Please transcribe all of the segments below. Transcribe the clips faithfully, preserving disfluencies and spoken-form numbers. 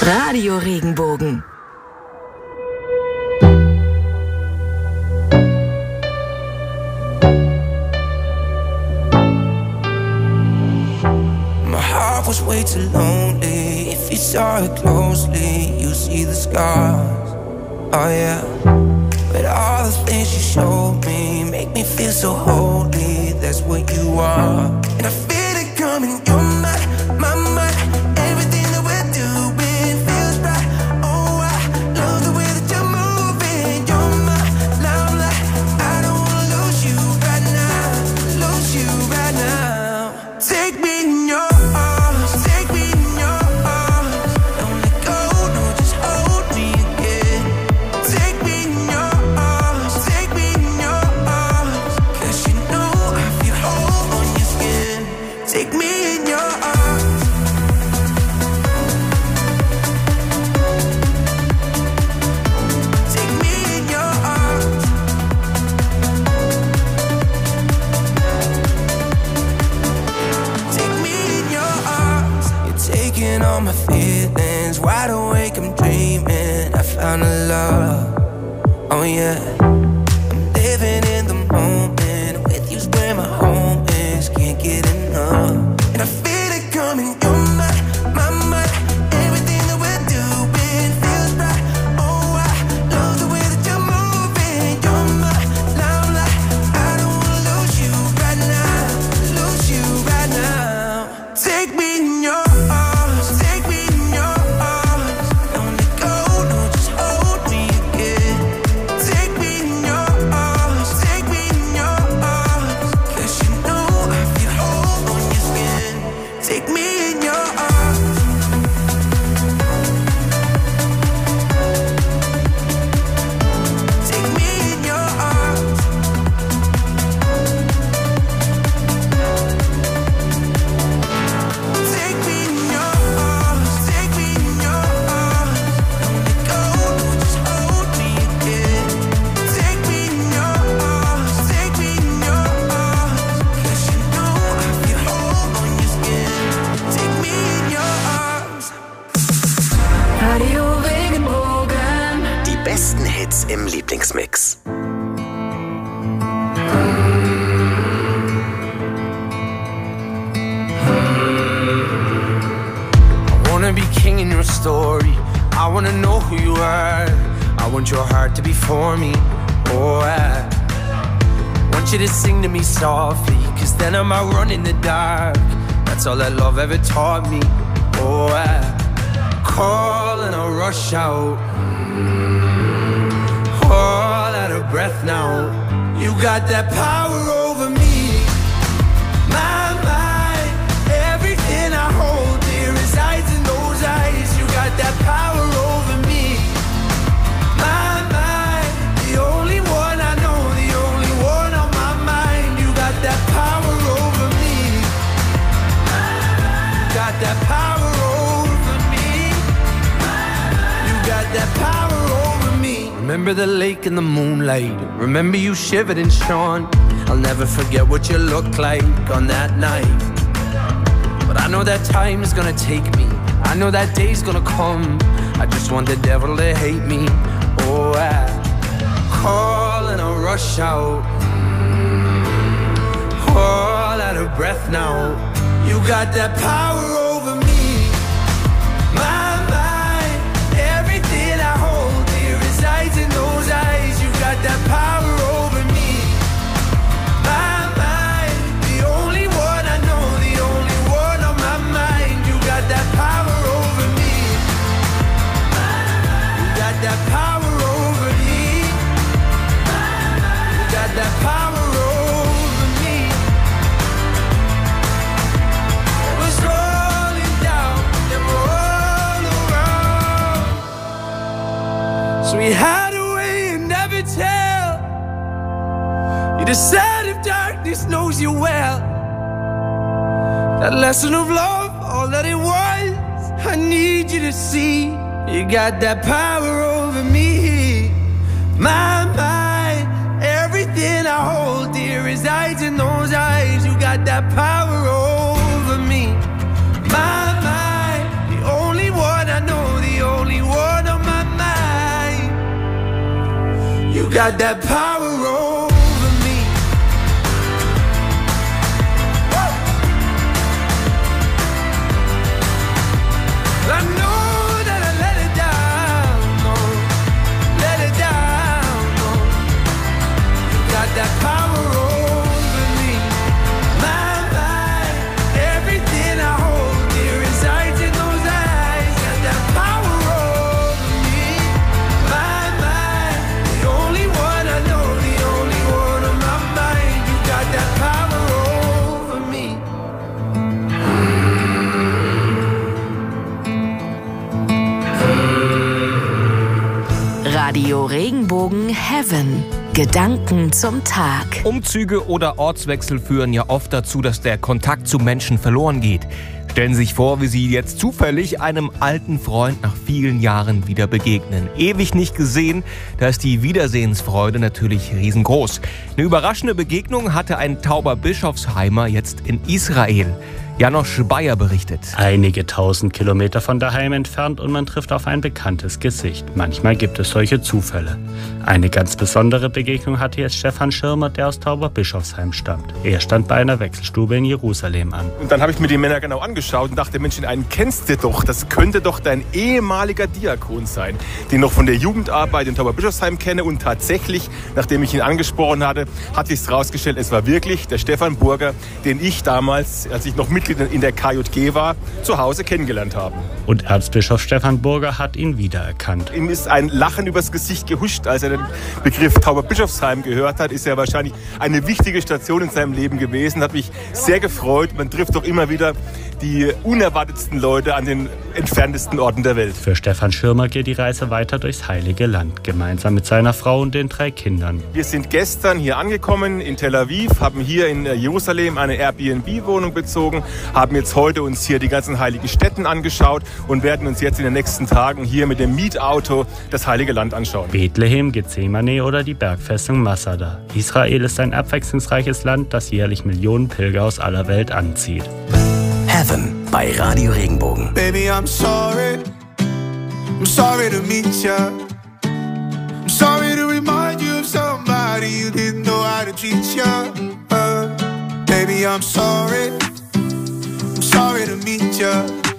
Radio Regenbogen. My heart was way too lonely. If you saw it closely, you see the scars. Oh yeah. But all the things you showed me make me feel so holy. That's what you are. And I feel it coming. You're my, my, my. Everything that we're doing feels right. Oh, I love the way that you're moving. You're my limelight. I don't wanna lose you right now. Lose you right now. Take me in your arms. Take me in your arms. Don't let go. No, just hold me again. Take me in your arms. Take me in your arms. 'Cause you know I feel whole on your skin. Take me in your arms. Take me in your arms. Take me in your arms. You're taking all my feelings. Wide awake, I'm dreaming. I found a love. Oh yeah. I'm living in the moment. With you's where my home is. Can't get enough. And I feel it coming. You're my, my, my. Everything that we're doing feels right. Oh, I love the way that you're moving. You're my limelight. I don't wanna lose you right now. Lose you right now. Take me in your arms. Take me in your arms. Don't let go. No, just hold me again. Take me in your arms. Take me in your arms. 'Cause you know I feel whole on your skin. Take me in your arms. Take me in your arms. Take me in your arms. Take me in your arms. Don't let go. No, just hold me again. Take me in your arms. Take me in your arms. 'Cause you know I feel whole on your skin. Take me in your arms. Radio Regenbogen. Die besten Hits im Lieblingsmix. I wanna be king in your story. I wanna know who you are. I want your heart to be for me. Oh, I want you to sing to me softly, 'cause then I might run in the dark. That's all that love ever taught me. Oh, I call and I rush out. All out of breath now. You got that power over me. My mind, everything I hold dear resides in those eyes. You got that power over me. My mind, the only one I know, the only one on my mind. You got that power over me. You got that power over me. You got that power over me. Remember the lake in the moonlight. Remember you shivered and shone. I'll never forget what you looked like on that night. But I know that time is gonna take me. I know that day's gonna come. I just want the devil to hate me. Oh, I call and I rush out. All out of breath now. You got that power over me. My mind, everything I hold dear resides in those eyes. You got that power over me. My mind, the only one I know, the only one on my mind. You got that power over me. You got that power over me. You got that power over me. It was rolling down and all around. So we had a way and never tell. You decide if darkness knows you well. That lesson of love, all that it was. I need you to see. You got that power over me. My mind, everything I hold dear resides in those eyes. You got that power over me. My mind, the only one I know, the only one on my mind. You got that power over me. I know that I let it down, no, let it down, no. You got that power over me, my mind, everything I hold dear resides in those eyes. Got that power over me, my mind, the only one I know, the only one on my mind. You got that power over me. Radio Regenbogen Heaven. Gedanken zum Tag. Umzüge oder Ortswechsel führen ja oft dazu, dass der Kontakt zu Menschen verloren geht. Stellen Sie sich vor, wie Sie jetzt zufällig einem alten Freund nach vielen Jahren wieder begegnen. Ewig nicht gesehen, da ist die Wiedersehensfreude natürlich riesengroß. Eine überraschende Begegnung hatte ein tauber Bischofsheimer jetzt in Israel. Janosch Bayer berichtet. Einige tausend Kilometer von daheim entfernt und man trifft auf ein bekanntes Gesicht. Manchmal gibt es solche Zufälle. Eine ganz besondere Begegnung hatte jetzt Stefan Schirmer, der aus Tauberbischofsheim stammt. Er stand bei einer Wechselstube in Jerusalem an. Und dann habe ich mir die Männer genau angeschaut und dachte, Mensch, den einen kennst du doch. Das könnte doch dein ehemaliger Diakon sein, den ich noch von der Jugendarbeit in Tauberbischofsheim kenne. Und tatsächlich, nachdem ich ihn angesprochen hatte, hat sich herausgestellt, es war wirklich der Stefan Burger, den ich damals, als ich noch Mitglied in der K J G war, zu Hause kennengelernt habe. Und Erzbischof Stefan Burger hat ihn wiedererkannt. Ihm ist ein Lachen übers Gesicht gehuscht, als er den Begriff Tauberbischofsheim gehört hat. Ist ja wahrscheinlich eine wichtige Station in seinem Leben gewesen. Hat mich sehr gefreut. Man trifft doch immer wieder die unerwartetsten Leute an den entferntesten Orten der Welt. Für Stefan Schirmer geht die Reise weiter durchs Heilige Land, gemeinsam mit seiner Frau und den drei Kindern. Wir sind gestern hier angekommen in Tel Aviv, haben hier in Jerusalem eine Airbnb-Wohnung bezogen, haben jetzt heute uns hier die ganzen heiligen Stätten angeschaut und werden uns jetzt in den nächsten Tagen hier mit dem Mietauto das Heilige Land anschauen. Bethlehem, Gethsemane oder die Bergfestung Masada. Israel ist ein abwechslungsreiches Land, das jährlich Millionen Pilger aus aller Welt anzieht. Heaven bei Radio Regenbogen. Baby, I'm sorry. I'm sorry to meet ya. I'm sorry to remind you of somebody you didn't know how to treat ya. Uh, baby, I'm sorry. I'm sorry to meet ya.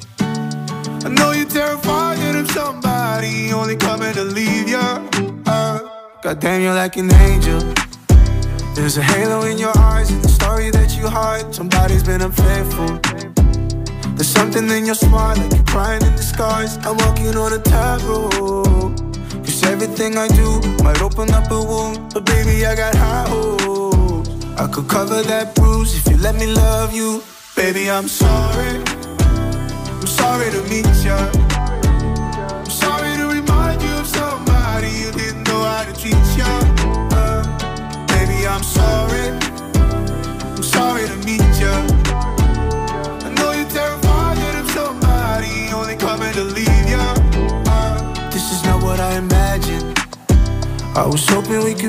I know you're terrified that I'm somebody only coming to leave ya. Uh, Goddamn, you're like an angel. There's a halo in your eyes and the story that you hide. Somebody's been unfaithful. There's something in your smile, like you're crying in disguise. I'm walking on a tightrope. Cause everything I do might open up a wound. But baby, I got high hopes. I could cover that bruise if you let me love you. Baby, I'm sorry. I'm sorry to meet ya. I'm sorry to remind you of somebody you didn't know how to treat ya. Uh, baby, I'm sorry. I'm sorry to meet ya. I know you're terrified that I'm somebody only coming to leave ya. Uh, this is not what I imagined. I was hoping we could